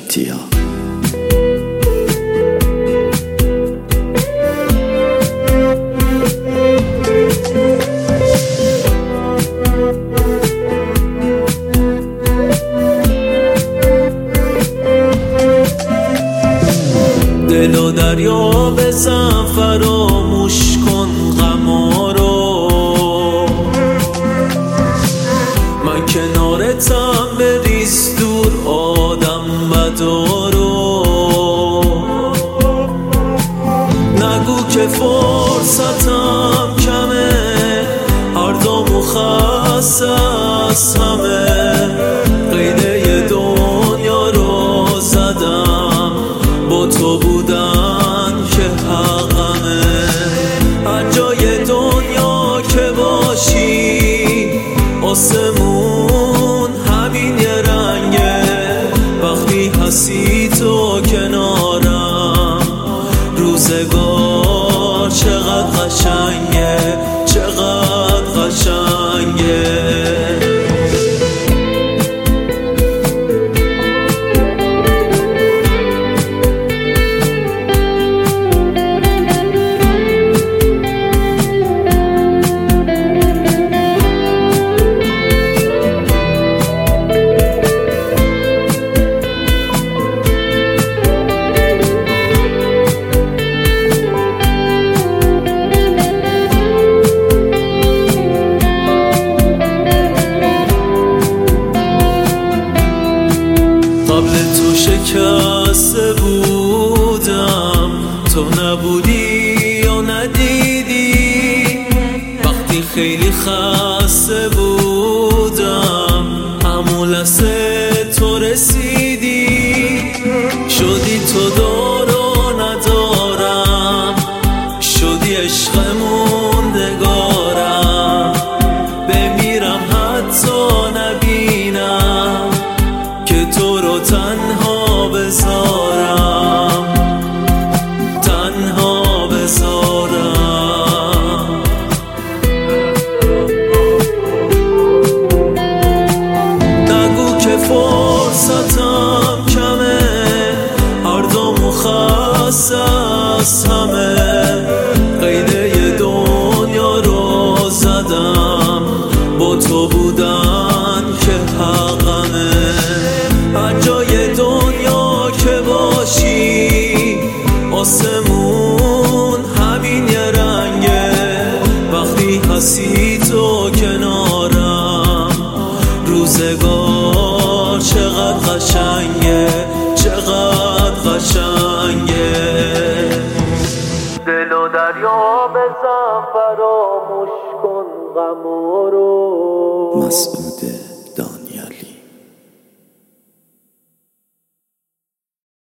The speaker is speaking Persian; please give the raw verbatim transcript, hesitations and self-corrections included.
تیا. دل و دریا بزن فراموش کن غما رو، من کنارتم بریز دور آدم بدارو. نگو که فرصتم کمه، هر دامو خستست همه، قیده دنیا رو زدم با تو بودن که حقمه. هر جای دنیا که باشی آسمون همین یه رنگه، وقتی هستی تو کنارم روزگار چقدر قشنگه، چقدر قشنگه. قبل تو شکسته بودم، تو نبودی یا ندیدی. وقتی خیلی خسته بودم همون لحظه تو رسیدی. شدی تو دارو ندارم، شدی عشق موندگارم. بمیرم حتی نبینم که تو رو تنها بذارم، تنها بذارم. نگو که فرصتم کمه، هر دامو خستست همه، قیده دنیا رو زدم با تو بودن که حقمه. هر جای دنیا که باشی آسمون همین یه رنگه، وقتی هستی تو کنارم روزگار چقدر قشنگه، چقدر قشنگه. دل و دریا بزن فراموش کن غما رو. مسعوده